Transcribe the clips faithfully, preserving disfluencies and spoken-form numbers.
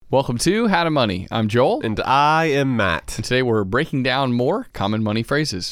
Welcome to How to Money. I'm Joel. And I am Matt. And today we're breaking down more common money phrases.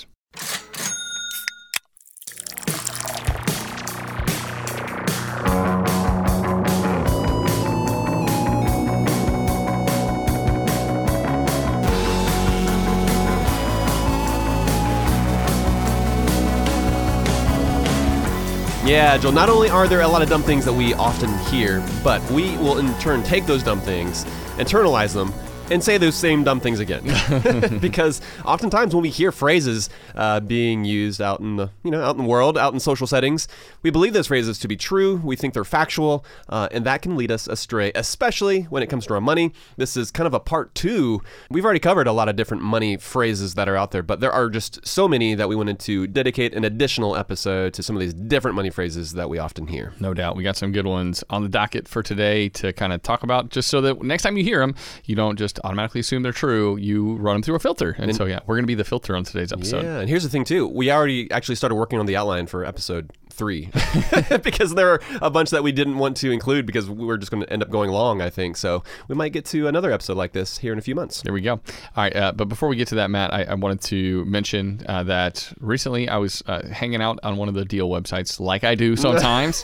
Yeah, Joel, not only are there a lot of dumb things that we often hear, but we will in turn take those dumb things, internalize them, and say those same dumb things again. Because oftentimes when we hear phrases uh, being used out in the you know out in the world, out in social settings, we believe those phrases to be true. We think they're factual, uh, and that can lead us astray, especially when it comes to our money. This is kind of a part two. We've already covered a lot of different money phrases that are out there, but there are just so many that we wanted to dedicate an additional episode to some of these different money phrases that we often hear. No doubt. We got some good ones on the docket for today to kind of talk about, just so that next time you hear them, you don't just automatically assume they're true. You run them through a filter. And, and so, yeah, we're going to be the filter on today's episode. Yeah, and here's the thing, too. We already actually started working on the outline for episode three because there are a bunch that we didn't want to include because we were just going to end up going long, I think. So we might get to another episode like this here in a few months. There we go. All right, uh, but before we get to that, Matt, I, I wanted to mention uh, that recently I was uh, hanging out on one of the deal websites like I do sometimes.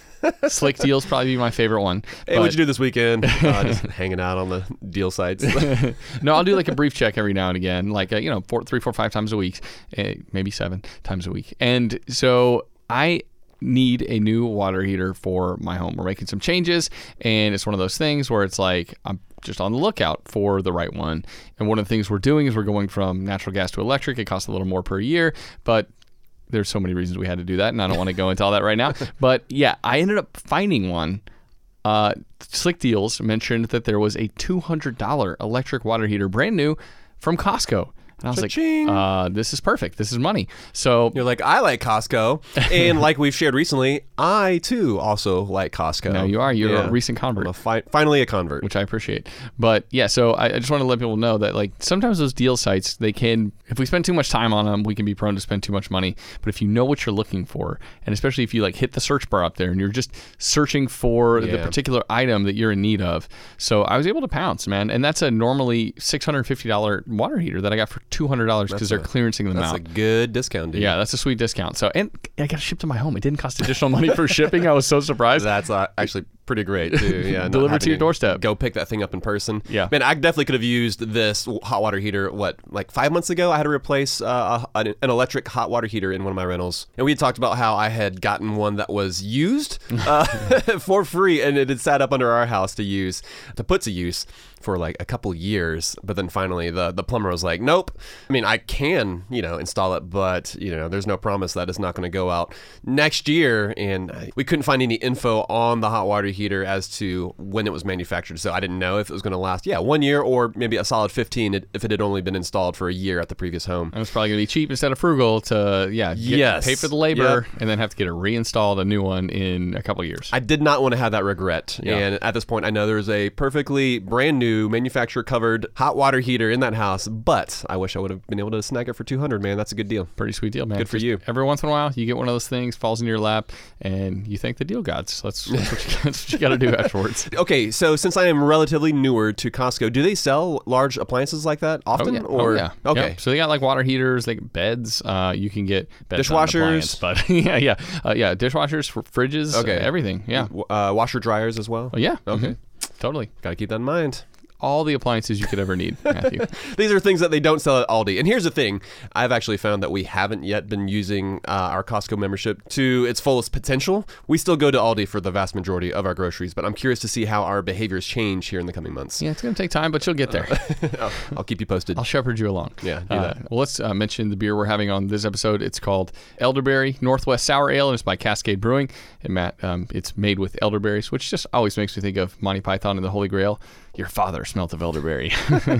Slick Deals probably be my favorite one. Hey, but... what'd you do this weekend? Uh, just hanging out on the deal sites. No, I'll do like a brief check every now and again, like, uh, you know, four, three, four, five times a week, uh, maybe seven times a week. And so I need a new water heater for my home. We're making some changes, and it's one of those things where it's like, I'm just on the lookout for the right one. And one of the things we're doing is we're going from natural gas to electric. It costs a little more per year, but there's so many reasons we had to do that, and I don't want to go into all that right now. But yeah, I ended up finding one. Uh, Slick Deals mentioned that there was a two hundred dollars electric water heater, brand new, from Costco. And I was Cha-ching. like, uh, this is perfect. This is money. So you're like, I like Costco. And like we've shared recently, I too also like Costco. Now you are. You're yeah. a recent convert. I'm a fi- finally a convert. Which I appreciate. But yeah, so I, I just want to let people know that like sometimes those deal sites, they can, if we spend too much time on them, we can be prone to spend too much money. But if you know what you're looking for, and especially if you like hit the search bar up there and you're just searching for yeah. the particular item that you're in need of. So I was able to pounce, man. And that's a normally six hundred fifty dollars water heater that I got for two hundred dollars because they're clearancing them that's out. That's a good discount, dude. Yeah, that's a sweet discount. So, and I got it shipped to my home. It didn't cost additional money for shipping. I was so surprised. That's uh, actually pretty great, too. Yeah, delivered to your doorstep. Go pick that thing up in person. Yeah. Man, I definitely could have used this hot water heater, what, like five months ago? I had to replace uh, a, an electric hot water heater in one of my rentals. And we had talked about how I had gotten one that was used uh, for free, and it had sat up under our house to use, to put to use for like a couple years. But then finally the, the plumber was like, nope. I mean, I can, you know, install it, but, you know, there's no promise that it's not going to go out next year. And we couldn't find any info on the hot water heater as to when it was manufactured. So I didn't know if it was going to last, yeah, one year or maybe a solid fifteen if it had only been installed for a year at the previous home. And it's probably going to be cheap instead of frugal to, yeah, get, yes. pay for the labor yep. and then have to get it reinstalled, a new one in a couple of years. I did not want to have that regret. Yeah. And at this point, I know there's a perfectly brand new manufacturer covered hot water heater in that house, but I wish I would have been able to snag it for two hundred, man. That's a good deal. Pretty sweet deal, man. Good for Just you. Every once in a while, you get one of those things, falls in your lap, and you thank the deal gods. That's, that's what you, that's what you got to do afterwards. Okay, so since I am relatively newer to Costco, do they sell large appliances like that often? Oh, yeah. Or oh, yeah. Okay. Yep. So they got like water heaters, like beds. Uh, you can get beds, dishwashers, but yeah, yeah, uh, yeah, dishwashers, for fridges, okay, uh, everything. Yeah, uh, washer dryers as well. Oh, yeah. Okay, mm-hmm. Totally. Got to keep that in mind. All the appliances you could ever need, Matthew. These are things that they don't sell at Aldi. And here's the thing. I've actually found that we haven't yet been using uh, our Costco membership to its fullest potential. We still go to Aldi for the vast majority of our groceries, but I'm curious to see how our behaviors change here in the coming months. Yeah, it's going to take time, but you'll get there. I'll, I'll keep you posted. I'll shepherd you along. Yeah, do uh, that. Well, let's uh, mention the beer we're having on this episode. It's called Elderberry Northwest Sour Ale, and it's by Cascade Brewing. And Matt, um, it's made with elderberries, which just always makes me think of Monty Python and the Holy Grail. Your father smelt of elderberry.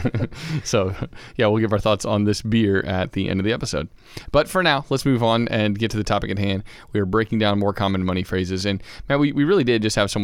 So, yeah, we'll give our thoughts on this beer at the end of the episode. But for now, let's move on and get to the topic at hand. We are breaking down more common money phrases. And, Matt, we, we really did just have so much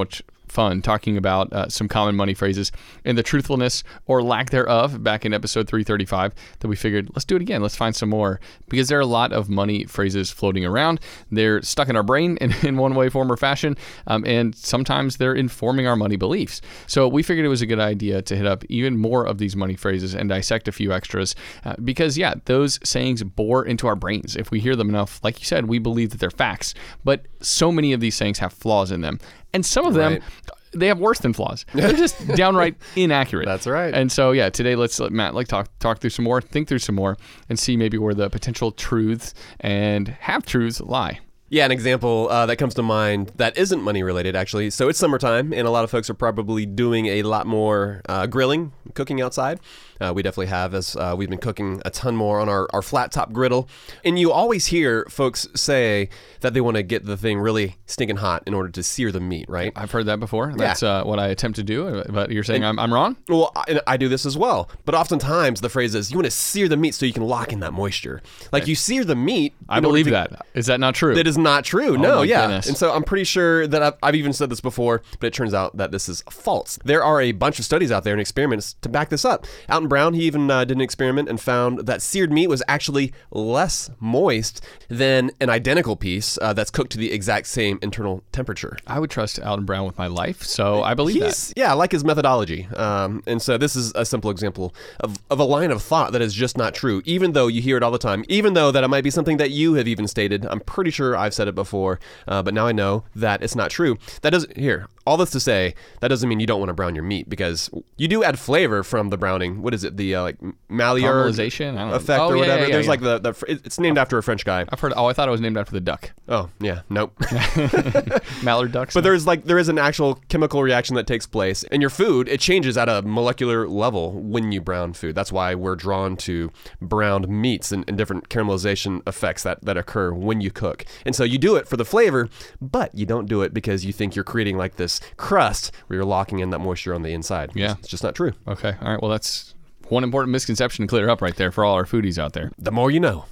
fun talking about uh, some common money phrases and the truthfulness or lack thereof back in episode three thirty-five that we figured, let's do it again. Let's find some more, because there are a lot of money phrases floating around. They're stuck in our brain in, in one way, form, or fashion, um, and sometimes they're informing our money beliefs. So we figured it was a good idea to hit up even more of these money phrases and dissect a few extras, uh, because, yeah, those sayings bore into our brains. If we hear them enough, like you said, we believe that they're facts, but so many of these sayings have flaws in them. And some of them, right. they have worse than flaws. They're just downright inaccurate. That's right. And so, yeah, today let's let Matt like talk talk through some more, think through some more, and see maybe where the potential truths and half-truths lie. Yeah, an example uh, that comes to mind that isn't money related, actually. So it's summertime, and a lot of folks are probably doing a lot more uh, grilling, cooking outside. Uh, we definitely have, as uh, we've been cooking a ton more on our, our flat top griddle. And you always hear folks say that they want to get the thing really stinking hot in order to sear the meat, right? I've heard that before. That's yeah. uh, what I attempt to do, but you're saying and, I'm, I'm wrong? Well, I, I do this as well. But oftentimes the phrase is, you want to sear the meat so you can lock in that moisture. Like, okay. you sear the meat. I believe to, that. Is that not true? That is not true. Oh, no, yeah. Goodness. And so I'm pretty sure that I've, I've even said this before, but it turns out that this is false. There are a bunch of studies out there and experiments to back this up. Alton Brown, he even uh, did an experiment and found that seared meat was actually less moist than an identical piece uh, that's cooked to the exact same internal temperature. I would trust Alton Brown with my life, so I believe He's, that. Yeah, I like his methodology. Um, and so this is a simple example of, of a line of thought that is just not true, even though you hear it all the time, even though that it might be something that you have even stated. I'm pretty sure I've said it before, uh, but now I know that it's not true. That doesn't, here, all this to say, that doesn't mean you don't want to brown your meat, because you do add flavor from the browning. What is it? The uh, like Maillard caramelization, I don't know. effect oh, or yeah, whatever. Yeah, yeah, There's yeah. like the, the, it's named after a French guy. I've heard, oh, I thought it was named after the duck. Oh, yeah, nope. Mallard ducks. But there's like, there is an actual chemical reaction that takes place. And your food, it changes at a molecular level when you brown food. That's why we're drawn to browned meats and, and different caramelization effects that, that occur when you cook. And so you do it for the flavor, but you don't do it because you think you're creating like this crust where you're locking in that moisture on the inside. Yeah. It's just not true. Okay. All right. Well, that's one important misconception to clear up right there for all our foodies out there. The more you know.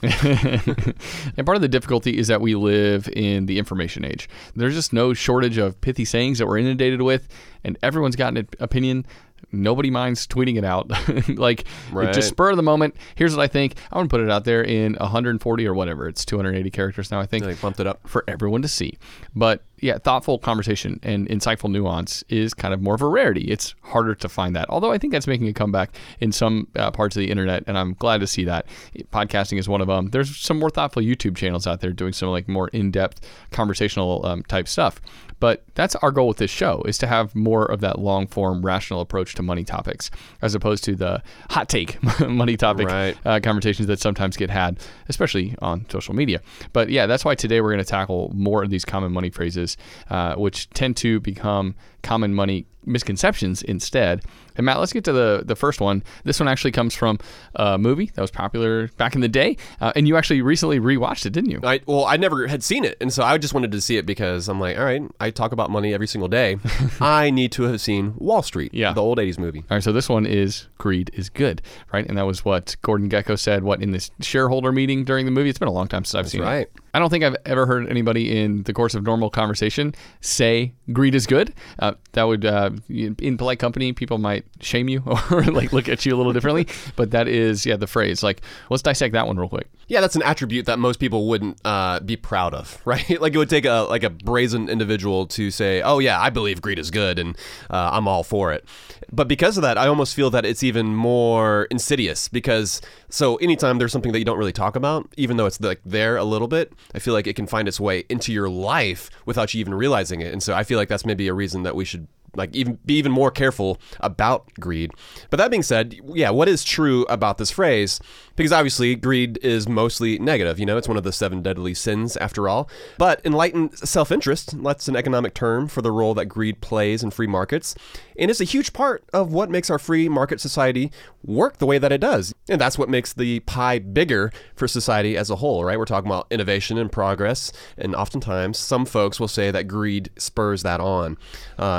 And part of the difficulty is that we live in the information age. There's just no shortage of pithy sayings that we're inundated with, and everyone's got an opinion. Nobody minds tweeting it out. Like, right. just spur of the moment. Here's what I think. I'm going to put it out there in one hundred forty or whatever. It's two hundred eighty characters now, I think. They bumped it up. For everyone to see. But yeah, thoughtful conversation and insightful nuance is kind of more of a rarity. It's harder to find that. Although I think that's making a comeback in some uh, parts of the internet, and I'm glad to see that. Podcasting is one of them. There's some more thoughtful YouTube channels out there doing some like more in-depth conversational um, type stuff. But that's our goal with this show, is to have more of that long-form, rational approach to money topics, as opposed to the hot take money topic right. uh, conversations that sometimes get had, especially on social media. But yeah, that's why today we're going to tackle more of these common money phrases, uh, which tend to become common money misconceptions instead. And Matt, let's get to the the first one. This one actually comes from a movie that was popular back in the day, uh, and you actually recently rewatched it, didn't you? I, well, I never had seen it, and so I just wanted to see it because I'm like, all right, I talk about money every single day. I need to have seen Wall Street, yeah. the old eighties movie. All right, so this one is greed is good, right? And that was what Gordon Gekko said, what, in this shareholder meeting during the movie? It's been a long time since I've That's seen right. it. I don't think I've ever heard anybody in the course of normal conversation say greed is good. Uh, that would, uh, in polite company, people might shame you or like look at you a little differently. But that is, yeah, the phrase. Like, let's dissect that one real quick. Yeah, that's an attribute that most people wouldn't uh, be proud of, right? Like, it would take a like a brazen individual to say, oh yeah, I believe greed is good and uh, I'm all for it. But because of that, I almost feel that it's even more insidious, because so anytime there's something that you don't really talk about, even though it's like there a little bit, I feel like it can find its way into your life without you even realizing it. And so I feel like that's maybe a reason that we should like even be even more careful about greed. But that being said, yeah, what is true about this phrase? Because obviously greed is mostly negative. You know, it's one of the seven deadly sins after all. But enlightened self-interest, that's an economic term for the role that greed plays in free markets. And it's a huge part of what makes our free market society work the way that it does. And that's what makes the pie bigger for society as a whole, right? We're talking about innovation and progress. And oftentimes some folks will say that greed spurs that on. Uh, and so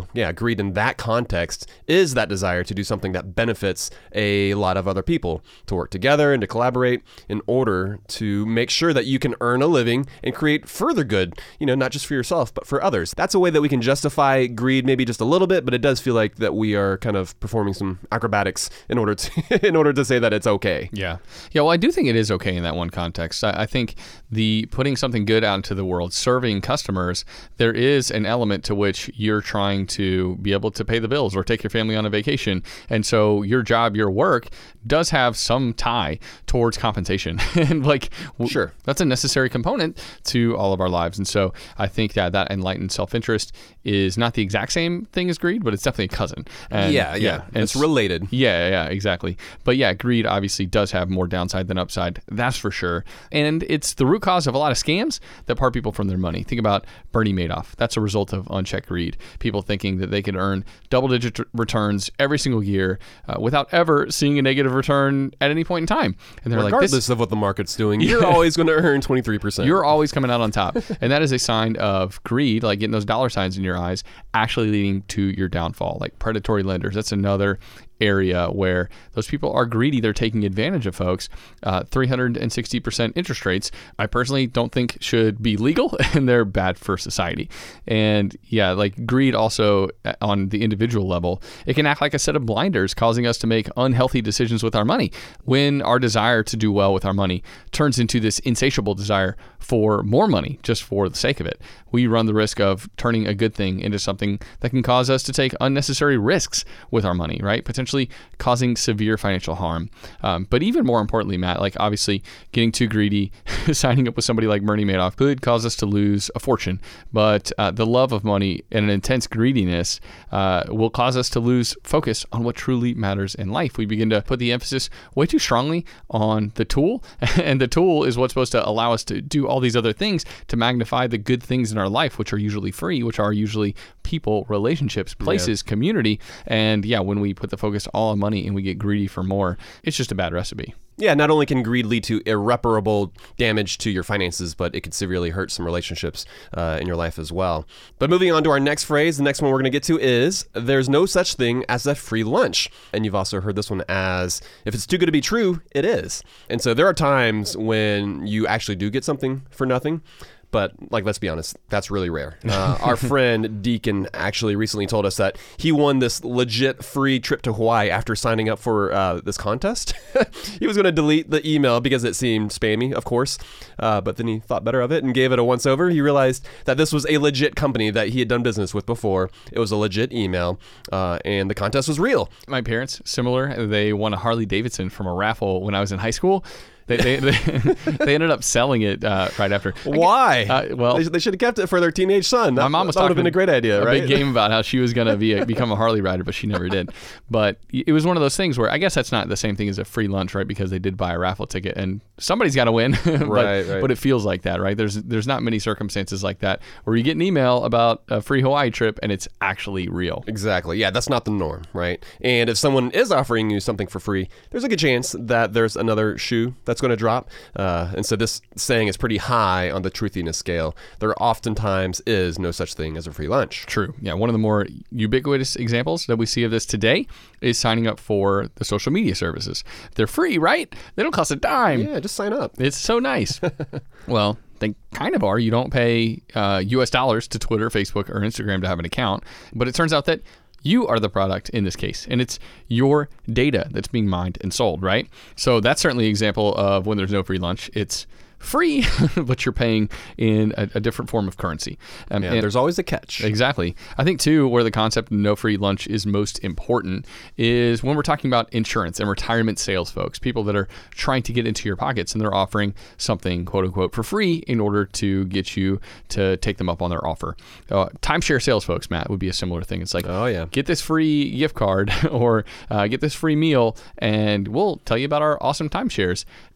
so yeah, greed in that context is that desire to do something that benefits a lot of other people, to work together and to collaborate in order to make sure that you can earn a living and create further good, you know, not just for yourself, but for others. That's a way that we can justify greed maybe just a little bit, but it does feel like that we are kind of performing some acrobatics in order to in order to say that it's okay. Yeah. Yeah, well, I do think it is okay in that one context. I, I think the putting something good out into the world, serving customers, there is an element to which you're trying to be able to pay the bills or take your family on a vacation. And so your job, your work does have some tie towards compensation. And like, sure, that's a necessary component to all of our lives. And so I think that that enlightened self-interest is not the exact same thing as greed, but it's definitely a cousin. And yeah, yeah, yeah. And it's, it's related. Yeah, yeah, exactly. But yeah, greed obviously does have more downside than upside. That's for sure. And it's the root cause of a lot of scams that part people from their money. Think about Bernie Madoff. That's a result of unchecked greed. People thinking that they could earn double-digit returns every single year uh, without ever seeing a negative return at any point in time. And they're regardless like, this, of what the market's doing, you're always going to earn twenty-three percent. You're always coming out on top. And that is a sign of greed, like getting those dollar signs in your eyes, actually leading to your downfall. Like predatory lenders, that's another area where those people are greedy. They're taking advantage of folks. Uh, three hundred sixty percent interest rates, I personally don't think should be legal, and they're bad for society. And yeah, like greed also on the individual level, it can act like a set of blinders, causing us to make unhealthy decisions with our money. When our desire to do well with our money turns into this insatiable desire for more money just for the sake of it, we run the risk of turning a good thing into something that can cause us to take unnecessary risks with our money, right? Potentially causing severe financial harm. Um, but even more importantly, Matt, like obviously getting too greedy, signing up with somebody like Bernie Madoff could cause us to lose a fortune. But uh, the love of money and an intense greediness uh, will cause us to lose focus on what truly matters in life. We begin to put the emphasis way too strongly on the tool, and the tool is what's supposed to allow us to do all these other things to magnify the good things in our life, which are usually free, which are usually people, relationships, places, yeah. community. And yeah, when we put the focus all on money and we get greedy for more, it's just a bad recipe. Yeah, not only can greed lead to irreparable damage to your finances, but it could severely hurt some relationships uh, in your life as well. But moving on to our next phrase, the next one we're going to get to is, there's no such thing as a free lunch. And you've also heard this one as, if it's too good to be true, it is. And so there are times when you actually do get something for nothing. But like, let's be honest, that's really rare. Uh, our friend Deacon actually recently told us that he won this legit free trip to Hawaii after signing up for uh, this contest. He was going to delete the email because it seemed spammy, of course. Uh, but then he thought better of it and gave it a once over. He realized that this was a legit company that he had done business with before. It was a legit email, uh, and the contest was real. My parents, similar, they won a Harley Davidson from a raffle when I was in high school. They they, they, they ended up selling it uh, right after. Why? Uh, well, they, they should have kept it for their teenage son. That, my mom was that would have been a great idea, a right? big game about how she was going to be a, become a Harley rider, but she never did. But it was one of those things where I guess that's not the same thing as a free lunch, right? Because they did buy a raffle ticket, and somebody's got to win. but, right, right. But it feels like that, right? There's there's not many circumstances like that where you get an email about a free Hawaii trip and it's actually real. Exactly. Yeah, that's not the norm, right? And if someone is offering you something for free, there's a good chance that there's another shoe that's going to drop. Uh, and so this saying is pretty high on the truthiness scale. There oftentimes is no such thing as a free lunch. True. Yeah, one of the more ubiquitous examples that we see of this today is signing up for the social media services. They're free, right? They don't cost a dime. Yeah, just sign up. It's so nice. Well, they kind of are. You don't pay uh, U S dollars to Twitter, Facebook, or Instagram to have an account. But it turns out that you are the product in this case, and it's your data that's being mined and sold, right? So that's certainly an example of when there's no free lunch. It's free, but you're paying in a, a different form of currency. Um, yeah, and there's always a catch. Exactly. I think, too, where the concept of no free lunch is most important is when we're talking about insurance and retirement sales folks, people that are trying to get into your pockets and they're offering something, quote unquote, for free in order to get you to take them up on their offer. Uh, timeshare sales folks, Matt, would be a similar thing. It's like, oh, yeah. get this free gift card or uh, get this free meal and we'll tell you about our awesome timeshares. And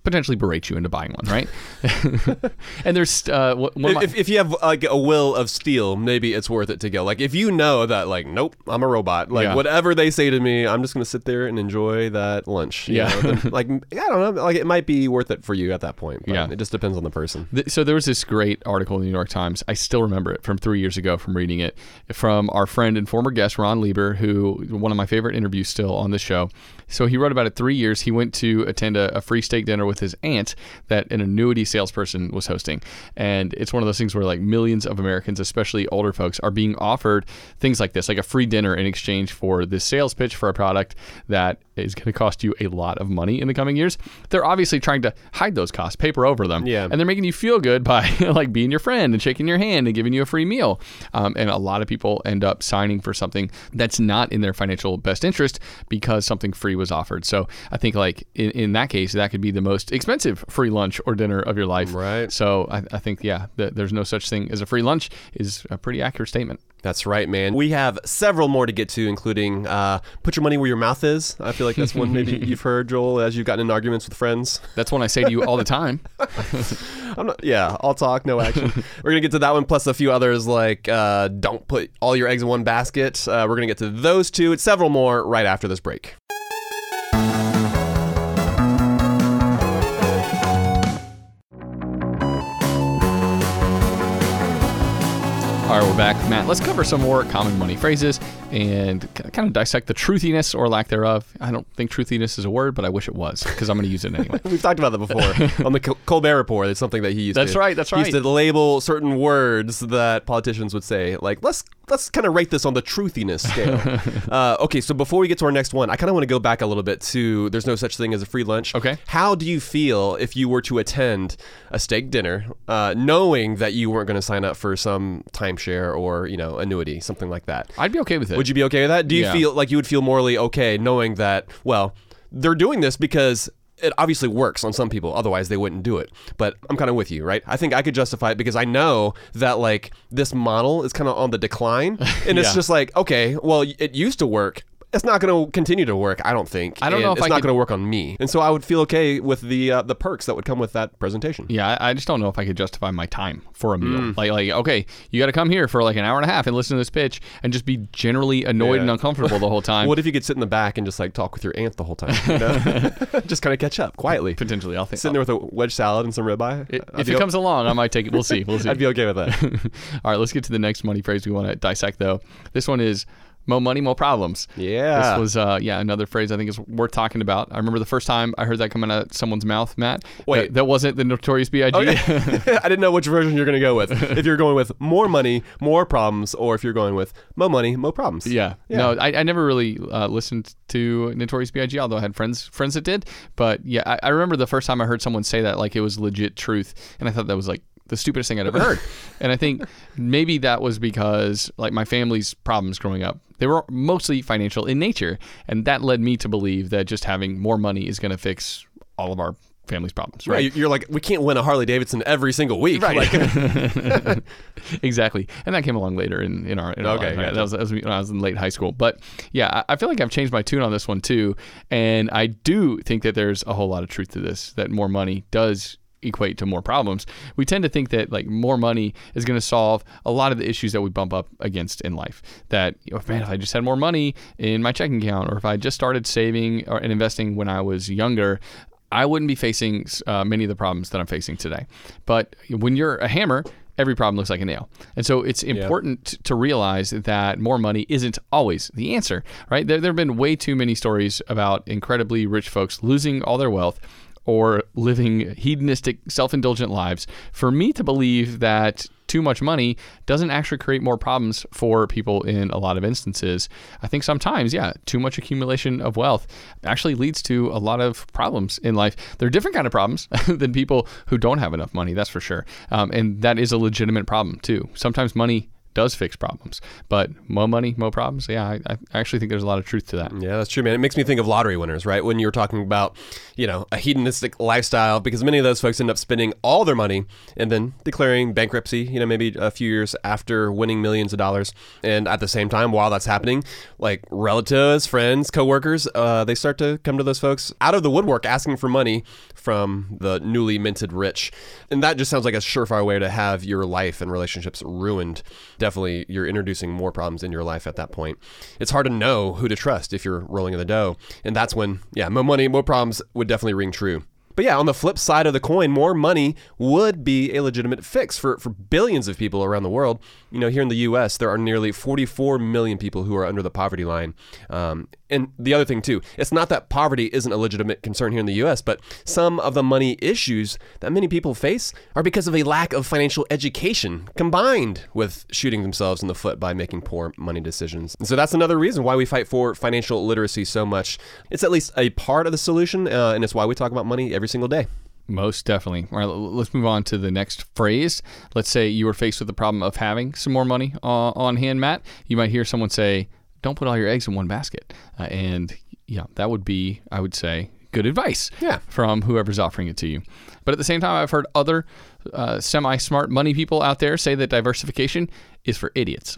potentially berate you into buying one, right? And there's uh, one of my, If, if you have like a will of steel, maybe it's worth it to go. Like if you know that, like, nope, I'm a robot. Like Yeah. whatever they say to me, I'm just gonna sit there and enjoy that lunch. you Yeah. know? Then, like I don't know. Like it might be worth it for you at that point. But Yeah. It just depends on the person. Th- So there was this great article in the New York Times. I still remember it from three years ago from reading it, from our friend and former guest Ron Lieber, who one of my favorite interviews still on the show. So he wrote about it three years. He went to attend a, a free steak dinner with his aunt that an annuity salesperson was hosting. And it's one of those things where like millions of Americans, especially older folks, are being offered things like this, like a free dinner in exchange for this sales pitch for a product that is going to cost you a lot of money in the coming years. They're obviously trying to hide those costs, paper over them. Yeah. And they're making you feel good by like being your friend and shaking your hand and giving you a free meal. Um, and a lot of people end up signing for something that's not in their financial best interest because something free was offered. So I think like in, in that case, that could be the most expensive free lunch or dinner of your life. Right. So I, I think, yeah, th- there's no such thing as a free lunch is a pretty accurate statement. That's right, man. We have several more to get to, including uh, put your money where your mouth is. I feel like that's one maybe you've heard, Joel, as you've gotten in arguments with friends. That's one I say to you all the time. I'm not, yeah, all talk, no action. We're going to get to that one, plus a few others like uh, don't put all your eggs in one basket. Uh, we're going to get to those two and several more right after this break. All right, we're back. Matt, let's cover some more common money phrases and kind of dissect the truthiness or lack thereof. I don't think truthiness is a word, but I wish it was because I'm going to use it anyway. We've talked about that before on the Col- Colbert Report. It's something that he used That's to. right, that's he used right. to label certain words that politicians would say. Like, let's let's kind of rate this on the truthiness scale. uh, okay, so before we get to our next one, I kind of want to go back a little bit to there's no such thing as a free lunch. Okay. How do you feel if you were to attend a steak dinner, uh, knowing that you weren't going to sign up for some timeshare or, you know, annuity, something like that? I'd be okay with it. Would you be okay with that? Do you Yeah. feel like you would feel morally okay knowing that, well, they're doing this because it obviously works on some people, otherwise they wouldn't do it. But I'm kind of with you, right? I think I could justify it because I know that like this model is kind of on the decline, and it's Yeah. just like, okay, well, it used to work. It's not going to continue to work, I don't think. I don't know and if it's I not could- going to work on me. And so I would feel okay with the uh, the perks that would come with that presentation. Yeah, I I just don't know if I could justify my time for a meal. Mm. Like, like, okay, you got to come here for like an hour and a half and listen to this pitch and just be generally annoyed Yeah. and uncomfortable the whole time. What if you could sit in the back and just like talk with your aunt the whole time? You know? Just kind of catch up quietly. Potentially, I'll think. Sitting there with a wedge salad and some ribeye. It, I'd if be it o- comes along, I might take it. We'll see. We'll see. I'd be okay with that. All right, let's get to the next money phrase we want to dissect, though. This one is "mo money, mo problems." Yeah. This was, uh, yeah, another phrase I think is worth talking about. I remember the first time I heard that coming out of someone's mouth, Matt. Wait. That, that wasn't the Notorious B I G Okay. I didn't know which version you're going to go with. If you're going with more money, more problems, or if you're going with mo money, mo problems. Yeah. Yeah. No, I, I never really uh, listened to Notorious B I G, although I had friends friends that did. But yeah, I, I remember the first time I heard someone say that like it was legit truth, and I thought that was like the stupidest thing I'd ever heard. And I think maybe that was because like my family's problems growing up, they were mostly financial in nature, and that led me to believe that just having more money is going to fix all of our family's problems, right? Right. You're like, we can't win a Harley Davidson every single week. Right. Like, Exactly. And that came along later in, in our, in our Okay, life. Right? gotcha. That was, that was when I was in late high school. But yeah, I, I feel like I've changed my tune on this one too. And I do think that there's a whole lot of truth to this, that more money does equate to more problems. We tend to think that like more money is going to solve a lot of the issues that we bump up against in life. That, you know, man, if I just had more money in my checking account, or if I just started saving or, and investing when I was younger, I wouldn't be facing uh, many of the problems that I'm facing today. But when you're a hammer, every problem looks like a nail. And so it's important yeah. to realize that more money isn't always the answer, right? There, there have been way too many stories about incredibly rich folks losing all their wealth or living hedonistic, self-indulgent lives for me to believe that too much money doesn't actually create more problems for people in a lot of instances. I think sometimes, yeah, too much accumulation of wealth actually leads to a lot of problems in life. They're different kind of problems than people who don't have enough money, that's for sure. Um, and that is a legitimate problem too. Sometimes money does fix problems. But more money, more problems. Yeah, I, I actually think there's a lot of truth to that. Yeah, that's true, man. It makes me think of lottery winners, right? When you were talking about, you know, a hedonistic lifestyle, because many of those folks end up spending all their money and then declaring bankruptcy, you know, maybe a few years after winning millions of dollars. And at the same time, while that's happening, like relatives, friends, coworkers, uh, they start to come to those folks out of the woodwork asking for money from the newly minted rich. And that just sounds like a surefire way to have your life and relationships ruined. Definitely, you're introducing more problems in your life at that point. It's hard to know who to trust if you're rolling in the dough. And that's when, yeah, more money, more problems would definitely ring true. But yeah, on the flip side of the coin, more money would be a legitimate fix for, for billions of people around the world. You know, here in the U S, there are nearly forty-four million people who are under the poverty line. Um, and the other thing, too, it's not that poverty isn't a legitimate concern here in the U S, but some of the money issues that many people face are because of a lack of financial education combined with shooting themselves in the foot by making poor money decisions. And so that's another reason why we fight for financial literacy so much. It's at least a part of the solution, uh, and it's why we talk about money every single day. Most definitely. All right, let's move on to the next phrase. Let's say you were faced with the problem of having some more money uh, on hand, Matt. You might hear someone say, don't put all your eggs in one basket. Uh, and yeah, that would be, I would say, good advice yeah. from whoever's offering it to you. But at the same time, I've heard other uh, semi-smart money people out there say that diversification is for idiots.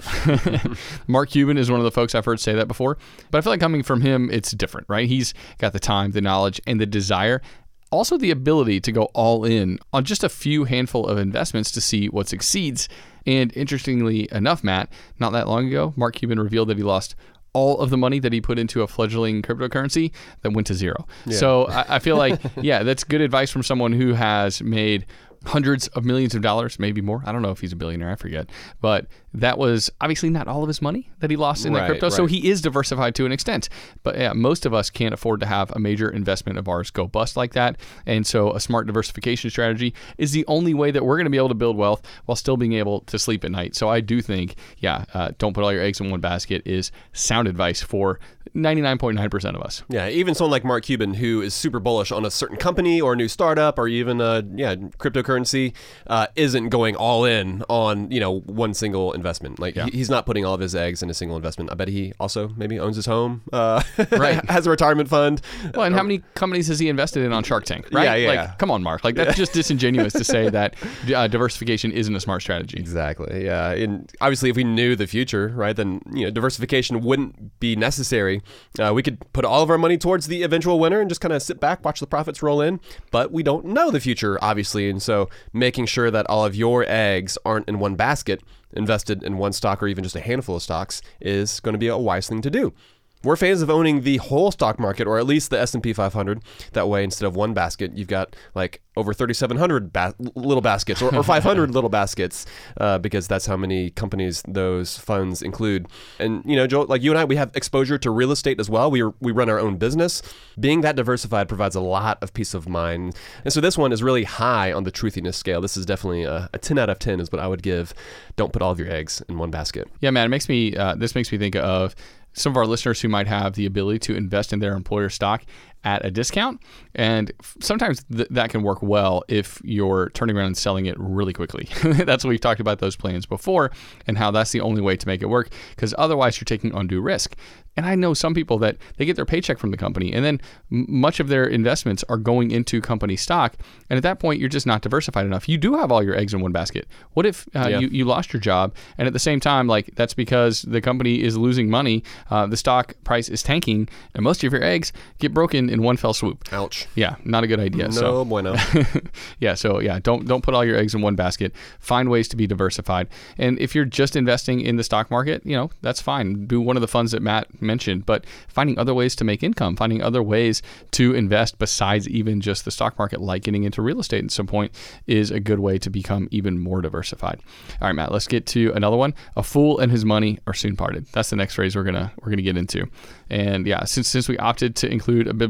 Mark Cuban is one of the folks I've heard say that before. But I feel like coming from him, it's different, right? He's got the time, the knowledge, and the desire. Also the ability to go all in on just a few handful of investments to see what succeeds. And interestingly enough, Matt, not that long ago, Mark Cuban revealed that he lost all of the money that he put into a fledgling cryptocurrency that went to zero. Yeah. So I, I feel like, yeah, that's good advice from someone who has made hundreds of millions of dollars, maybe more. I don't know if he's a billionaire, I forget. But that was obviously not all of his money that he lost in right, that crypto. Right. So he is diversified to an extent. But yeah, most of us can't afford to have a major investment of ours go bust like that. And so a smart diversification strategy is the only way that we're going to be able to build wealth while still being able to sleep at night. So I do think, yeah, uh, don't put all your eggs in one basket is sound advice for ninety-nine point nine percent of us. Yeah, even someone like Mark Cuban, who is super bullish on a certain company or a new startup or even a yeah cryptocurrency, uh, isn't going all in on you know one single investment. Like yeah. he, he's not putting all of his eggs in a single investment. I bet he also maybe owns his home, uh, right? has a retirement fund. Well, and how many companies has he invested in on Shark Tank? Right? Yeah, yeah. Like, yeah. come on, Mark. Like that's just disingenuous to say that uh, diversification isn't a smart strategy. Exactly. Yeah, and obviously, if we knew the future, right, then you know diversification wouldn't be necessary. Uh, we could put all of our money towards the eventual winner and just kind of sit back, watch the profits roll in. But we don't know the future, obviously. And so making sure that all of your eggs aren't in one basket, invested in one stock or even just a handful of stocks, is going to be a wise thing to do. We're fans of owning the whole stock market, or at least the S and P five hundred. That way, instead of one basket, you've got like over thirty-seven hundred ba- little baskets or, or five hundred little baskets, uh, because that's how many companies those funds include. And, you know, Joel, like you and I, we have exposure to real estate as well. We are, we run our own business. Being that diversified provides a lot of peace of mind. And so this one is really high on the truthiness scale. This is definitely a, a ten out of ten is what I would give. Don't put all of your eggs in one basket. Yeah, man, it makes me, uh, this makes me think of some of our listeners who might have the ability to invest in their employer stock at a discount. And sometimes th- that can work well if you're turning around and selling it really quickly. That's what we've talked about those plans before and how that's the only way to make it work, because otherwise you're taking undue risk. And I know some people that they get their paycheck from the company and then m- much of their investments are going into company stock. And at that point, you're just not diversified enough. You do have all your eggs in one basket. What if uh, yeah. you, you lost your job and at the same time, like that's because the company is losing money, uh, the stock price is tanking, and most of your eggs get broken in one fell swoop. Ouch. Yeah, not a good idea. No so, bueno. yeah, so yeah, don't don't put all your eggs in one basket. Find ways to be diversified. And if you're just investing in the stock market, you know, that's fine. Do one of the funds that Matt mentioned, but finding other ways to make income, finding other ways to invest besides even just the stock market, like getting into real estate at some point, is a good way to become even more diversified. All right, Matt, let's get to another one. A fool and his money are soon parted. That's the next phrase we're gonna we're gonna get into. And yeah, since since we opted to include a biblical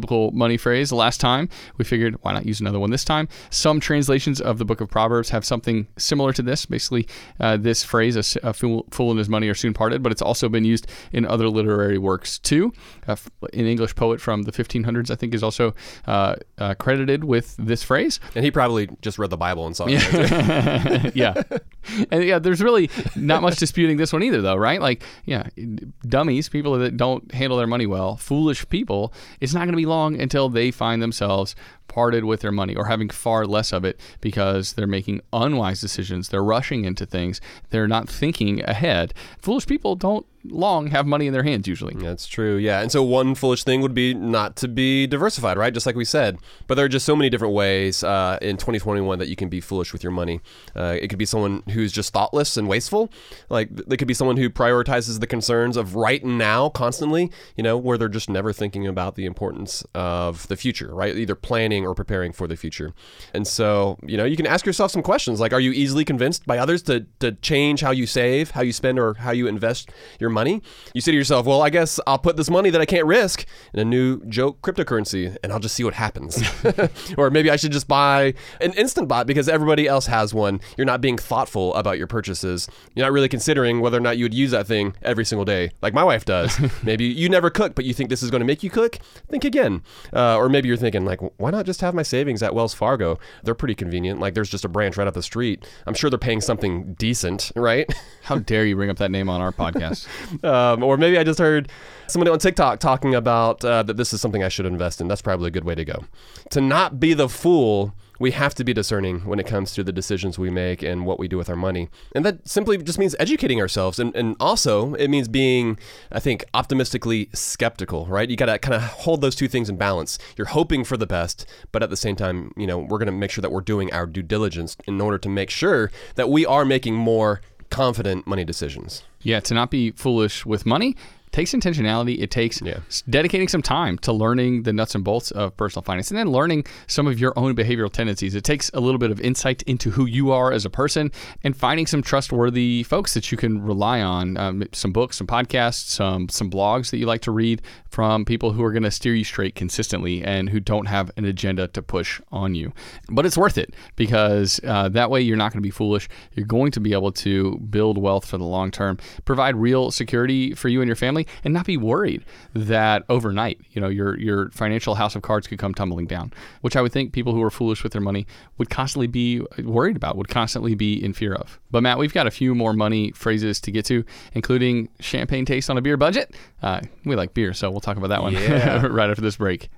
biblical money phrase last time. We figured, why not use another one this time? Some translations of the book of Proverbs have something similar to this. Basically, uh, this phrase, a, a fool, fool and his money are soon parted, but it's also been used in other literary works too. Uh, an English poet from the fifteen hundreds, I think, is also uh, uh, credited with this phrase. And he probably just read the Bible and saw it. Yeah. yeah. And yeah, there's really not much disputing this one either, though, right? Like, yeah, dummies, people that don't handle their money well, foolish people, it's not going to be long until they find themselves parted with their money or having far less of it because they're making unwise decisions. They're rushing into things. They're not thinking ahead. Foolish people don't long have money in their hands usually. That's true, yeah. And so one foolish thing would be not to be diversified, right? Just like we said. But there are just so many different ways uh, in twenty twenty-one that you can be foolish with your money. Uh, it could be someone who's just thoughtless and wasteful. Like, there could be someone who prioritizes the concerns of right and now constantly, you know, where they're just never thinking about the importance of the future, right? Either planning or preparing for the future. And so, you know, you can ask yourself some questions like, are you easily convinced by others to, to change how you save, how you spend, or how you invest your money? You say to yourself, well, I guess I'll put this money that I can't risk in a new joke cryptocurrency and I'll just see what happens. Or maybe I should just buy an instant bot because everybody else has one. You're not being thoughtful about your purchases. You're not really considering whether or not you would use that thing every single day, like my wife does. Maybe you never cook, but you think this is going to make you cook. Think again. Uh, or maybe you're thinking, like, why not just have my savings at Wells Fargo? They're pretty convenient. Like, there's just a branch right up the street. I'm sure they're paying something decent, right? How dare you bring up that name on our podcast? Um, or maybe I just heard somebody on TikTok talking about uh, that this is something I should invest in. That's probably a good way to go. To not be the fool, we have to be discerning when it comes to the decisions we make and what we do with our money. And that simply just means educating ourselves. And, and also, it means being, I think, optimistically skeptical, right? You got to kind of hold those two things in balance. You're hoping for the best, but at the same time, you know, we're going to make sure that we're doing our due diligence in order to make sure that we are making more confident money decisions. Yeah, to not be foolish with money takes intentionality. It takes yeah. dedicating some time to learning the nuts and bolts of personal finance and then learning some of your own behavioral tendencies. It takes a little bit of insight into who you are as a person and finding some trustworthy folks that you can rely on, um, some books, some podcasts, some some blogs that you like to read from people who are going to steer you straight consistently and who don't have an agenda to push on you. But it's worth it because uh, that way you're not going to be foolish. You're going to be able to build wealth for the long term, provide real security for you and your family, and not be worried that overnight, you know, your your financial house of cards could come tumbling down, which I would think people who are foolish with their money would constantly be worried about, would constantly be in fear of. But Matt, we've got a few more money phrases to get to, including champagne taste on a beer budget. Uh, we like beer, so we'll talk about that one yeah. right after this break.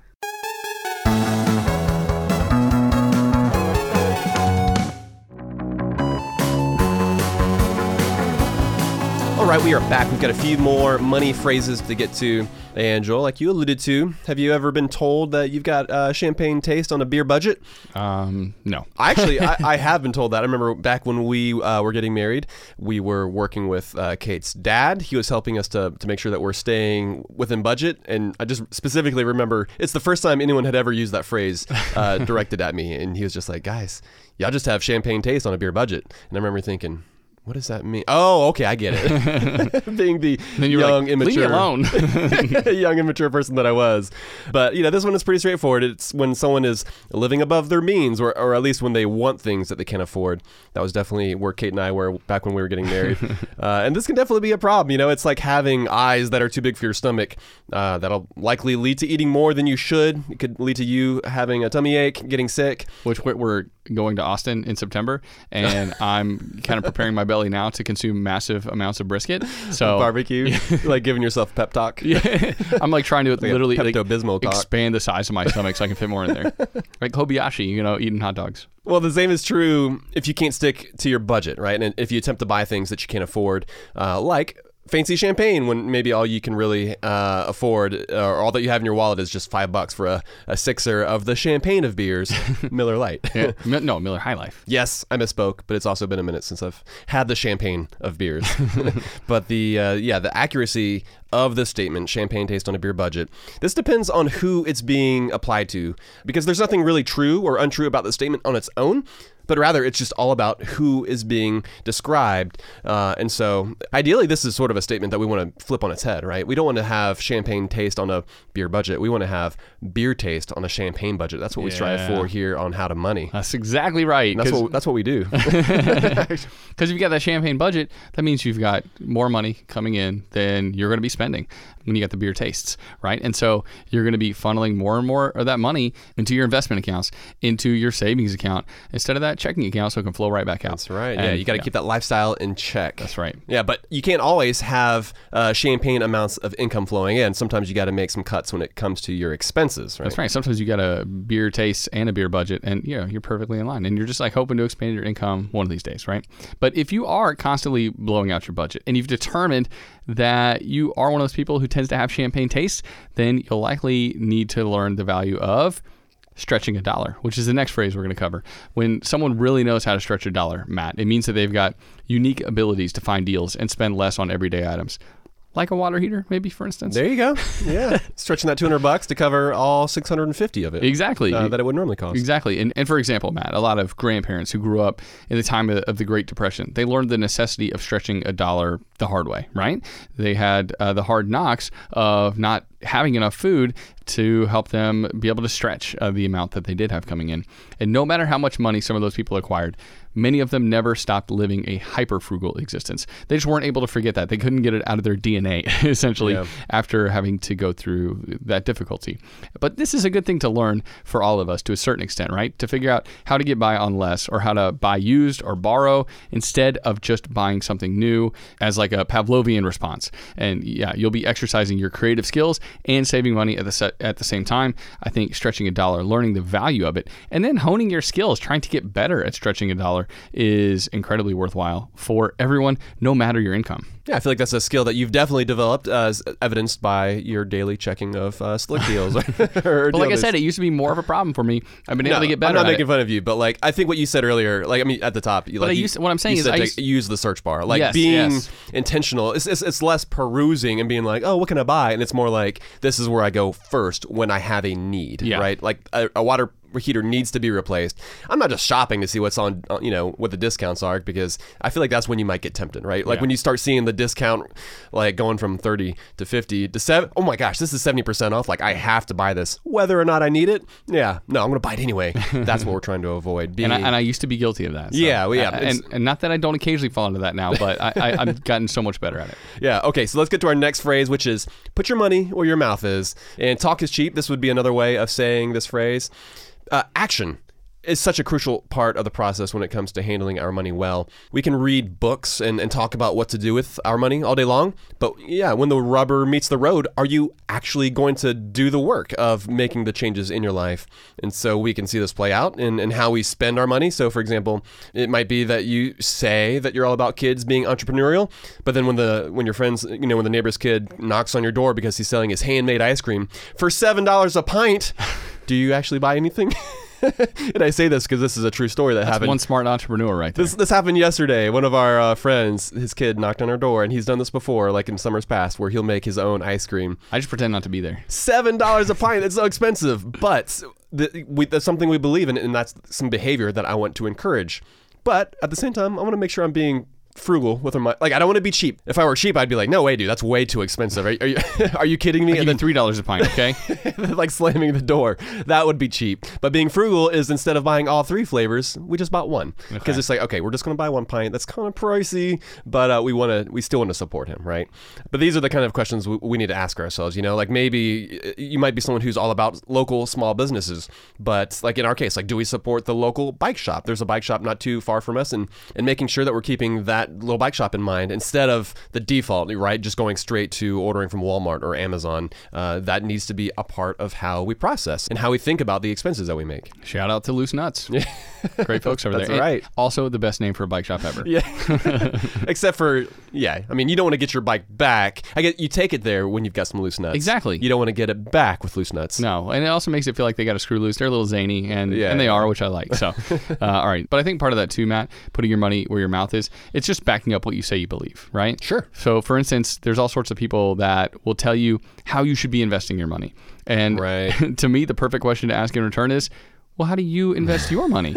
All right, we are back. We've got a few more money phrases to get to. And Joel, like you alluded to, have you ever been told that you've got uh, champagne taste on a beer budget? Um, no. Actually, I, I have been told that. I remember back when we uh, were getting married, we were working with uh, Kate's dad. He was helping us to, to make sure that we're staying within budget. And I just specifically remember it's the first time anyone had ever used that phrase uh, directed at me. And he was just like, guys, y'all just have champagne taste on a beer budget. And I remember thinking, what does that mean? Oh, okay, I get it. Being the young, like, immature, leave me alone. young, immature person that I was. But, you know, this one is pretty straightforward. It's when someone is living above their means, or, or at least when they want things that they can't afford. That was definitely where Kate and I were back when we were getting married. uh, and this can definitely be a problem. You know, it's like having eyes that are too big for your stomach. Uh, that'll likely lead to eating more than you should. It could lead to you having a tummy ache, getting sick. Which we're going to Austin in September, and I'm kind of preparing my belly now to consume massive amounts of brisket. So barbecue, like giving yourself pep talk. Yeah, I'm like trying to like literally like, Pepto-Bismol talk. expand the size of my stomach so I can fit more in there. Like Kobayashi, you know, eating hot dogs. Well, the same is true if you can't stick to your budget, right? And if you attempt to buy things that you can't afford, uh, like fancy champagne, when maybe all you can really uh, afford, uh, or all that you have in your wallet is just five bucks for a, a sixer of the champagne of beers, Miller Lite. Yeah. No, Miller High Life. Yes, I misspoke, but it's also been a minute since I've had the champagne of beers. But the uh, yeah, the accuracy of this statement, champagne taste on a beer budget, this depends on who it's being applied to, because there's nothing really true or untrue about the statement on its own, but rather it's just all about who is being described. Uh, and so ideally, this is sort of a statement that we want to flip on its head, right? We don't want to have champagne taste on a beer budget. We want to have beer taste on a champagne budget. That's what we strive Yeah. for here on How to Money. That's exactly right. And that's what that's what we do. Because if you've got that champagne budget, that means you've got more money coming in than you're going to be spending when you got the beer tastes, right? And so you're going to be funneling more and more of that money into your investment accounts, into your savings account, instead of that checking account, so it can flow right back out. That's right. And, yeah, you got to yeah, keep that lifestyle in check. That's right. Yeah, but you can't always have uh, champagne amounts of income flowing in. Sometimes you got to make some cuts when it comes to your expenses, right? That's right. Sometimes you got a beer taste and a beer budget, and you know, you're perfectly in line, and you're just like hoping to expand your income one of these days, right? But if you are constantly blowing out your budget, and you've determined that you are one of those people who tends to have champagne taste, then you'll likely need to learn the value of stretching a dollar, which is the next phrase we're going to cover. When someone really knows how to stretch a dollar, Matt, it means that they've got unique abilities to find deals and spend less on everyday items. Like a water heater, maybe, for instance. There you go. Yeah. Stretching that two hundred bucks to cover all six hundred fifty of it. Exactly. Uh, that it would normally cost. Exactly. And, and for example, Matt, a lot of grandparents who grew up in the time of, of the Great Depression, they learned the necessity of stretching a dollar the hard way, right? They had uh, the hard knocks of not having enough food to help them be able to stretch uh, the amount that they did have coming in. And no matter how much money some of those people acquired, many of them never stopped living a hyper-frugal existence. They just weren't able to forget that. They couldn't get it out of their D N A, essentially, Yeah. after having to go through that difficulty. But this is a good thing to learn for all of us to a certain extent, right? To figure out how to get by on less, or how to buy used or borrow instead of just buying something new as like a Pavlovian response. And yeah, you'll be exercising your creative skills and saving money at the set, at the same time. I think stretching a dollar, learning the value of it, and then honing your skills, trying to get better at stretching a dollar is incredibly worthwhile for everyone, no matter your income. Yeah, I feel like that's a skill that you've definitely developed, uh, as evidenced by your daily checking of uh, slick deals. or But like I said, it used to be more of a problem for me. I've been able No, to get better I'm not at making it. fun of you, but like I think what you said earlier, like I mean at the top, you, But like, I you- used- what I'm saying you is said I to used- use the search bar, like Yes, being yes. intentional. It's, it's it's less perusing and being like, oh, what can I buy? And it's more like this is where I go first when I have a need, Yeah. right? Like a, a water heater needs to be replaced. I'm not just shopping to see what's on, uh, you know, what the discounts are, because I feel like that's when you might get tempted, right? Like Yeah. when you start seeing the discount, like going from thirty to fifty to seven. Oh my gosh, this is seventy percent off. Like I have to buy this, whether or not I need it. Yeah, no, I'm gonna buy it anyway. That's what we're trying to avoid. Being, And I, and I used to be guilty of that. so- Yeah, well, yeah, And, it's- and, and not that I don't occasionally fall into that now, but I, I, I've gotten so much better at it. Yeah, okay, so let's get to our next phrase, which is put your money where your mouth is. And talk is cheap. This would be another way of saying this phrase. Uh, action is such a crucial part of the process when it comes to handling our money well. We can read books and, and talk about what to do with our money all day long, but yeah, when the rubber meets the road, are you actually going to do the work of making the changes in your life? And so we can see this play out in, in how we spend our money. So for example, it might be that you say that you're all about kids being entrepreneurial, but then when the when your friends, you know, when the neighbor's kid knocks on your door because he's selling his handmade ice cream for seven dollars a pint, do you actually buy anything? And I say this because this is a true story that That's happened. one smart entrepreneur right there. This this happened yesterday. One of our uh, friends, his kid knocked on our door, and he's done this before, like in summers past, where he'll make his own ice cream. I just pretend not to be there. Seven dollars a pint. It's so expensive, but the, we, that's something we believe in, and that's some behavior that I want to encourage. But at the same time, I want to make sure I'm being frugal with my, like, I don't want to be cheap. If I were cheap, I'd be like, no way, dude, that's way too expensive. Are, are you are you kidding me? I'll give And you then three dollars a pint, okay? like slamming the door. That would be cheap. But being frugal is instead of buying all three flavors, we just bought one. Because Okay. it's like, okay, we're just going to buy one pint. That's kind of pricey, but uh, we want to, we still want to support him, right? But these are the kind of questions we, we need to ask ourselves. You know, like maybe uh, you might be someone who's all about local small businesses, but like in our case, like do we support the local bike shop? There's a bike shop not too far from us, and and making sure that we're keeping that little bike shop in mind instead of the default, right? Just going straight to ordering from Walmart or Amazon. Uh, that needs to be a part of how we process and how we think about the expenses that we make. Shout out to Loose Nuts. Great folks over That's there. And right. also the best name for a bike shop ever. Yeah. Except for, yeah, I mean, you don't want to get your bike back. I get you take it there when you've got some loose nuts. Exactly. You don't want to get it back with loose nuts. No, and it also makes it feel like they got to screw loose. They're a little zany, and, Yeah. and they are, which I like. So, uh, all right. But I think part of that too, Matt, putting your money where your mouth is, it's just backing up what you say you believe, right? Sure. So, for instance, there's all sorts of people that will tell you how you should be investing your money. And Right. to me, the perfect question to ask in return is, well, how do you invest your money?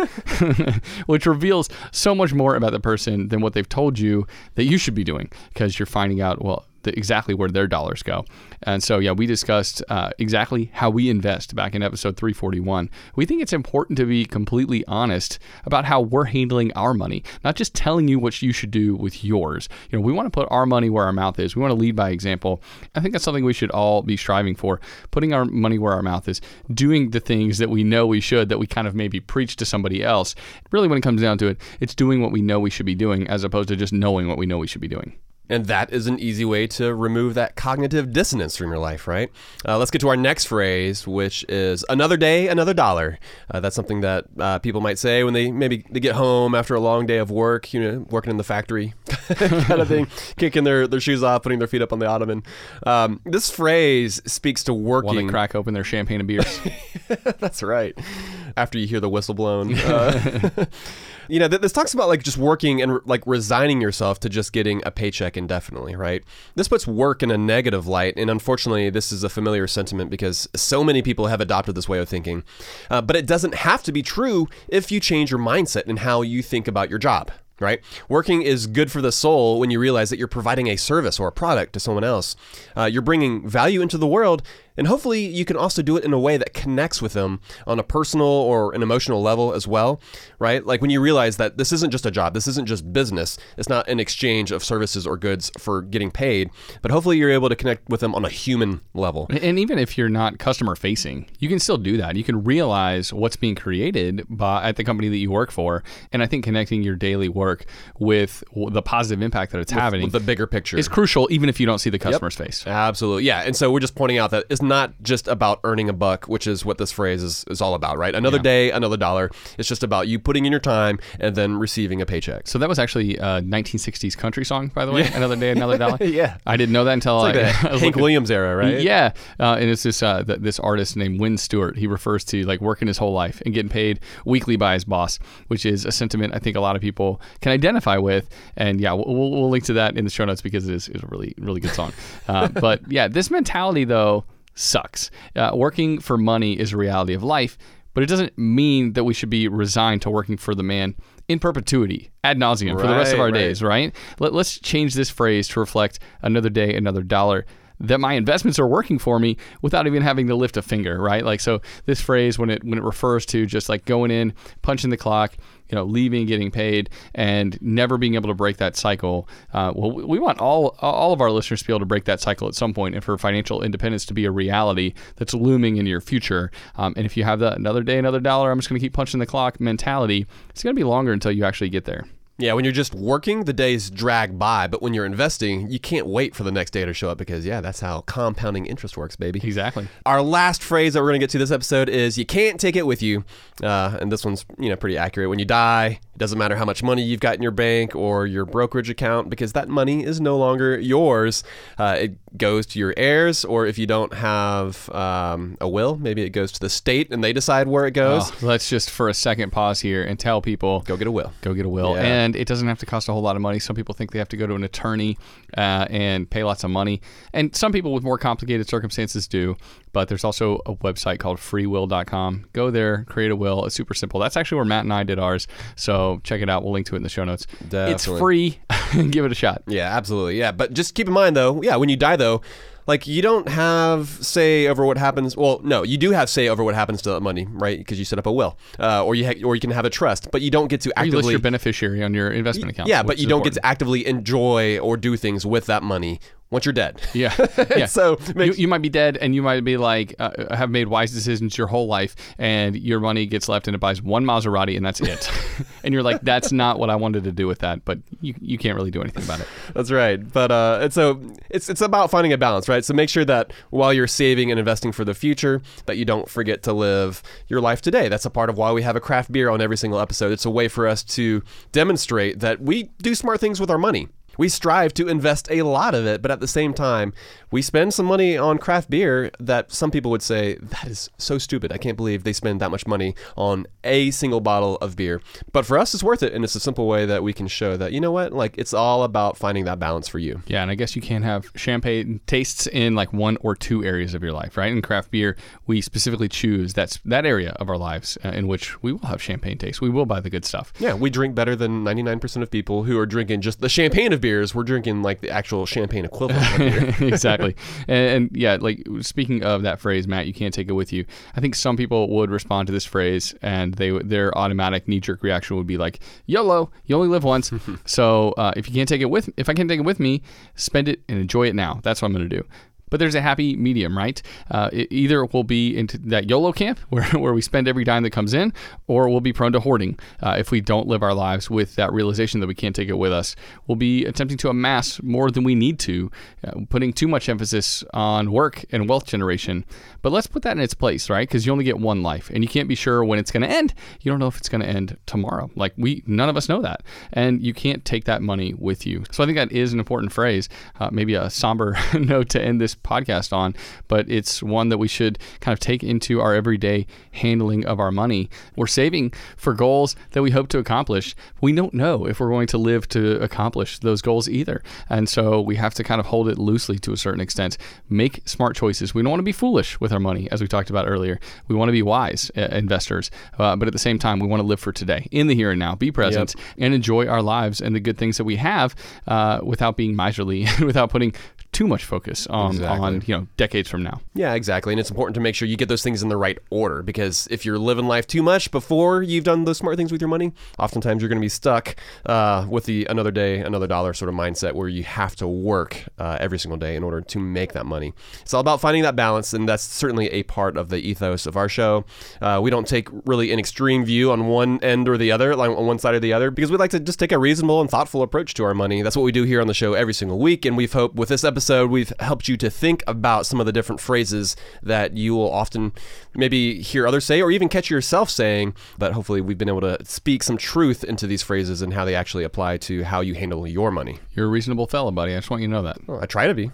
Which reveals so much more about the person than what they've told you that you should be doing, because you're finding out, well, the, exactly where their dollars go. And so, yeah, we discussed uh, exactly how we invest back in episode three forty-one. We think it's important to be completely honest about how we're handling our money, not just telling you what you should do with yours. You know, we want to put our money where our mouth is. We want to lead by example. I think that's something we should all be striving for, putting our money where our mouth is, doing the things that we know we should, that we kind of maybe preach to somebody else. Really, when it comes down to it, it's doing what we know we should be doing as opposed to just knowing what we know we should be doing. And that is an easy way to remove that cognitive dissonance from your life, right? Uh, let's get to our next phrase, which is another day, another dollar. Uh, that's something that uh, people might say when they maybe they get home after a long day of work, you know, working in the factory kind of thing, kicking their, their shoes off, putting their feet up on the ottoman. Um, this phrase speaks to working. While they crack open their champagne and beers. That's right. After you hear the whistle blown. Uh, You know, th- this talks about like just working and re- like resigning yourself to just getting a paycheck indefinitely, right? This puts work in a negative light, and unfortunately, this is a familiar sentiment because so many people have adopted this way of thinking. Uh, but it doesn't have to be true if you change your mindset and how you think about your job. Right? Working is good for the soul when you realize that you're providing a service or a product to someone else. Uh, you're bringing value into the world, and hopefully you can also do it in a way that connects with them on a personal or an emotional level as well, right? Like when you realize that this isn't just a job, this isn't just business, it's not an exchange of services or goods for getting paid, but hopefully you're able to connect with them on a human level. And even if you're not customer facing, you can still do that. You can realize what's being created by, at the company that you work for, and I think connecting your daily work with the positive impact that it's with, having with the bigger picture is crucial, even if you don't see the customer's yep. face. Absolutely. Yeah. And so we're just pointing out that it's not just about earning a buck, which is what this phrase is, is all about, right? Another yeah. day, another dollar. It's just about you putting in your time and then receiving a paycheck. So that was actually a nineteen sixties country song, by the way. Yeah. Another day, another dollar. Yeah. I didn't know that until it's like I, the I was Hank looking. Williams era, right? Yeah. Uh, and it's this uh, th- this artist named Wynn Stewart. He refers to like working his whole life and getting paid weekly by his boss, which is a sentiment I think a lot of people can identify with. And yeah, we'll, we'll link to that in the show notes because it is, is a really, really good song. Uh, but yeah, this mentality though sucks. Uh, working for money is a reality of life, but it doesn't mean that we should be resigned to working for the man in perpetuity, ad nauseum, right, for the rest of our right. days, right? Let, let's change this phrase to reflect another day, another dollar, that my investments are working for me without even having to lift a finger, right? Like, so this phrase, when it when it refers to just like going in, punching the clock, you know, leaving, getting paid, and never being able to break that cycle. Uh, well, we want all all of our listeners to be able to break that cycle at some point, and for financial independence to be a reality that's looming in your future. Um, and if you have that another day, another dollar, I'm just going to keep punching the clock mentality, it's going to be longer until you actually get there. Yeah, when you're just working, the days drag by, but when you're investing, you can't wait for the next day to show up because, yeah, that's how compounding interest works, baby. Exactly. Our last phrase that we're going to get to this episode is you can't take it with you. Uh, and this one's, you know, pretty accurate. When you die, it doesn't matter how much money you've got in your bank or your brokerage account because that money is no longer yours. Uh, it goes to your heirs, or if you don't have um, a will, maybe it goes to the state and they decide where it goes. Oh, let's just for a second pause here and tell people, go get a will. Go get a will. Yeah. And it doesn't have to cost a whole lot of money. Some people think they have to go to an attorney uh, and pay lots of money. And some people with more complicated circumstances do. But there's also a website called free will dot com. Go there, create a will. It's super simple. That's actually where Matt and I did ours. So check it out. We'll link to it in the show notes. Definitely. It's free. Give it a shot. Yeah, absolutely. Yeah, but just keep in mind, though, yeah, when you die, though, like you don't have say over what happens. Well, no, you do have say over what happens to that money, right? Because you set up a will, uh, or you ha- or you can have a trust, but you don't get to actively. You list your beneficiary on your investment account. Yeah, but you don't important. get to actively enjoy or do things with that money once you're dead. Yeah. yeah. so you, you might be dead and you might be like, uh, have made wise decisions your whole life and your money gets left and it buys one Maserati and that's it. And you're like, that's not what I wanted to do with that, but you you can't really do anything about it. That's right. But uh, and so it's it's about finding a balance, right? So make sure that while you're saving and investing for the future, that you don't forget to live your life today. That's a part of why we have a craft beer on every single episode. It's a way for us to demonstrate that we do smart things with our money. We strive to invest a lot of it, but at the same time, we spend some money on craft beer that some people would say, that is so stupid. I can't believe they spend that much money on a single bottle of beer. But for us, it's worth it, and it's a simple way that we can show that, you know what, like it's all about finding that balance for you. Yeah, and I guess you can't have champagne tastes in like one or two areas of your life, right? In craft beer, we specifically choose that's that area of our lives uh, in which we will have champagne taste. We will buy the good stuff. Yeah, we drink better than ninety-nine percent of people who are drinking just the champagne of beers. We're drinking like the actual champagne equivalent of beer. Exactly. And, and yeah, like speaking of that phrase, Matt, you can't take it with you. I think some people would respond to this phrase and they their automatic knee-jerk reaction would be like, YOLO, you only live once. So uh, if you can't take it with, if I can't take it with me, spend it and enjoy it now. That's what I'm going to do. But there's a happy medium, right? Uh, it either we'll be into that YOLO camp where, where we spend every dime that comes in, or we'll be prone to hoarding uh, if we don't live our lives with that realization that we can't take it with us. We'll be attempting to amass more than we need to, uh, putting too much emphasis on work and wealth generation. But let's put that in its place, right? Because you only get one life, and you can't be sure when it's going to end. You don't know if it's going to end tomorrow. Like we, none of us know that, and you can't take that money with you. So I think that is an important phrase, uh, maybe a somber note to end this podcast on, but it's one that we should kind of take into our everyday handling of our money. We're saving for goals that we hope to accomplish. We don't know if we're going to live to accomplish those goals either. And so we have to kind of hold it loosely to a certain extent. Make smart choices. We don't want to be foolish with our money, as we talked about earlier. We want to be wise uh, investors, uh, but at the same time, we want to live for today, in the here and now, be present, yep. and enjoy our lives and the good things that we have uh, without being miserly, without putting too much focus on, exactly. on, you know, decades from now. Yeah, exactly. And it's important to make sure you get those things in the right order, because if you're living life too much before you've done those smart things with your money, oftentimes you're going to be stuck uh, with the another day, another dollar sort of mindset where you have to work uh, every single day in order to make that money. It's all about finding that balance, and that's certainly a part of the ethos of our show. Uh, we don't take really an extreme view on one end or the other, like on one side or the other, because we like to just take a reasonable and thoughtful approach to our money. That's what we do here on the show every single week, and we've hoped with this episode we've helped you to think about some of the different phrases that you will often maybe hear others say or even catch yourself saying, but hopefully we've been able to speak some truth into these phrases and how they actually apply to how you handle your money. You're a reasonable fellow, buddy. I just want you to know that. Oh, I try to be.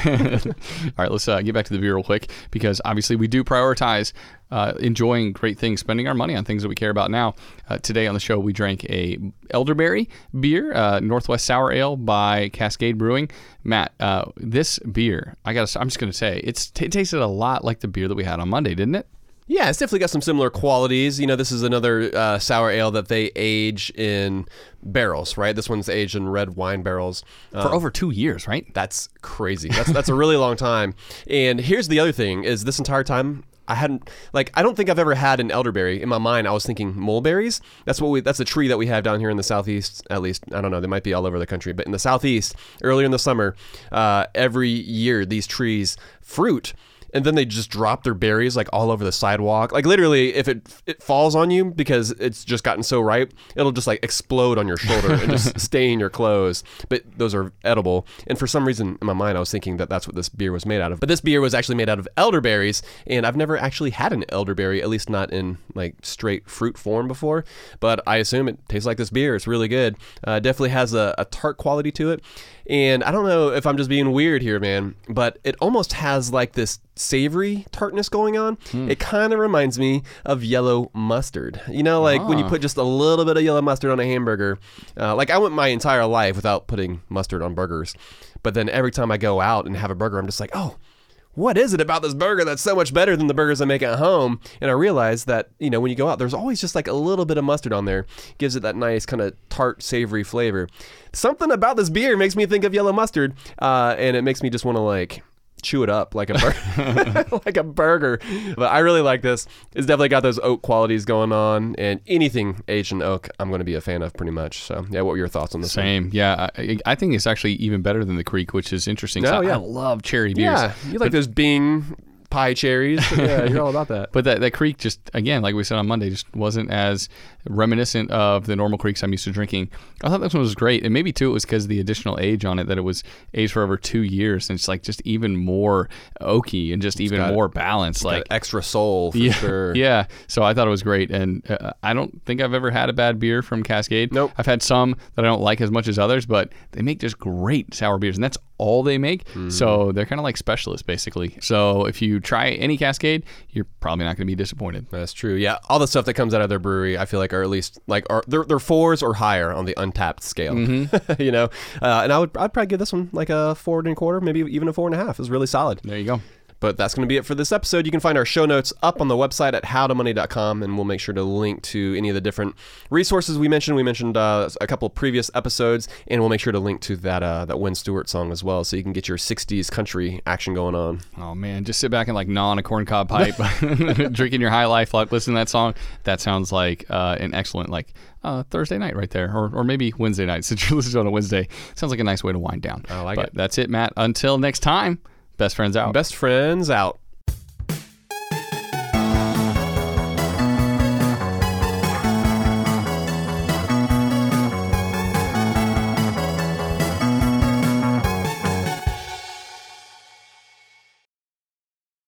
All right, let's uh, get back to the beer real quick, because obviously we do prioritize Uh, enjoying great things, spending our money on things that we care about now. Uh, today on the show, we drank a elderberry beer, uh, Northwest Sour Ale by Cascade Brewing. Matt, uh, this beer, I gotta, I'm just going to say, it's, it tasted a lot like the beer that we had on Monday, didn't it? Yeah, it's definitely got some similar qualities. You know, this is another uh, sour ale that they age in barrels, right? This one's aged in red wine barrels. For um, over two years, right? That's crazy. That's, that's a really long time. And here's the other thing, is this entire time, I hadn't, like, I don't think I've ever had an elderberry. In my mind, I was thinking mulberries. That's what we, that's a tree that we have down here in the Southeast, at least. I don't know, they might be all over the country, but in the Southeast, earlier in the summer, uh, every year, these trees fruit. And then they just drop their berries like all over the sidewalk. Like literally, if it it falls on you because it's just gotten so ripe, it'll just like explode on your shoulder and just stain your clothes. But those are edible. And for some reason in my mind, I was thinking that that's what this beer was made out of. But this beer was actually made out of elderberries, and I've never actually had an elderberry, at least not in like straight fruit form before. But I assume it tastes like this beer. It's really good. Uh, definitely has a, a tart quality to it. And I don't know if I'm just being weird here, man, but it almost has like this savory tartness going on. Mm. It kind of reminds me of yellow mustard. You know, like ah. when you put just a little bit of yellow mustard on a hamburger. Uh, like I went my entire life without putting mustard on burgers. But then every time I go out and have a burger, I'm just like, oh, what is it about this burger that's so much better than the burgers I make at home? And I realized that, you know, when you go out, there's always just like a little bit of mustard on there. Gives it that nice kind of tart, savory flavor. Something about this beer makes me think of yellow mustard, uh, and it makes me just want to like chew it up like a burger, like a burger. But I really like this. It's definitely got those oak qualities going on, and anything aged in oak, I'm going to be a fan of pretty much. So, yeah, what were your thoughts on this? Same, one? yeah. I, I think it's actually even better than the Creek, which is interesting. Oh, so yeah. I love cherry beers. Yeah, you like those Bing pie cherries. Yeah, you're all about that. But that, that creek just, again, like we said on Monday, just wasn't as reminiscent of the normal creeks I'm used to drinking. I thought this one was great. And maybe, too, it was because of the additional age on it, that it was aged for over two years. And it's like just even more oaky and just even got- more balanced. Like Extra soul, for yeah, sure. yeah. So I thought it was great. And uh, I don't think I've ever had a bad beer from Cascade. Nope. I've had some that I don't like as much as others, but they make just great sour beers. And that's all they make. Mm-hmm. So they're kind of like specialists, basically. So if you try any Cascade, you're probably not going to be disappointed. That's true. Yeah, all the stuff that comes out of their brewery, I feel like are at least like are they're, they're fours or higher on the Untapped scale. Mm-hmm. you know, uh, and I would I'd probably give this one like a four and a quarter, maybe even a four and a half. It's really solid. There you go. But that's going to be it for this episode. You can find our show notes up on the website at how to money dot com, and we'll make sure to link to any of the different resources we mentioned. We mentioned uh, a couple of previous episodes, and we'll make sure to link to that uh, that Wynn Stewart song as well, so you can get your sixties country action going on. Oh, man. Just sit back and like gnaw on a corncob pipe, drinking your High Life, like listen to that song. That sounds like uh, an excellent like uh, Thursday night right there, or, or maybe Wednesday night, since you're listening on a Wednesday. Sounds like a nice way to wind down. I like but it. That's it, Matt. Until next time, best friends out. Best friends out.